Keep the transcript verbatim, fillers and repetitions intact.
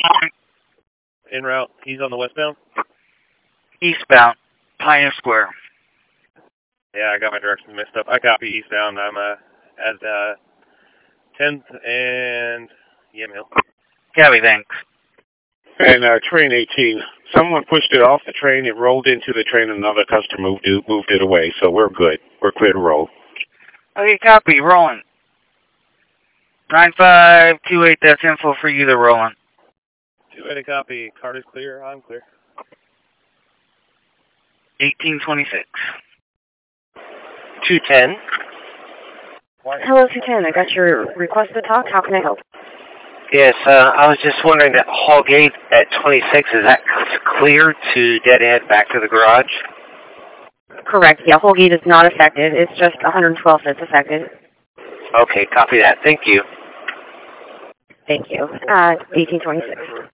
En route. He's on the westbound? Eastbound. Pioneer Square. Yeah, I got my directions mixed up. I copy eastbound. I'm uh, at uh, tenth and Yamhill. Copy, thanks. And uh, train eighteen. Someone pushed it off the train. It rolled into the train, and another customer moved it, moved it away. So we're good. We're clear to roll. Okay, copy. Rolling. nine five two eight, that's info for you. They're rolling. two eight, copy. Card is clear. I'm clear. eighteen twenty-six. two ten. Hello, two ten. I got your request to talk. How can I help? Yes, uh, I was just wondering that hall gate at twenty-six, is that clear to dead end back to the garage? Correct. Yeah, whole gate is not affected. It's just one hundred twelve that's affected. Okay, copy that. Thank you. Thank you. Uh, eighteen twenty-six.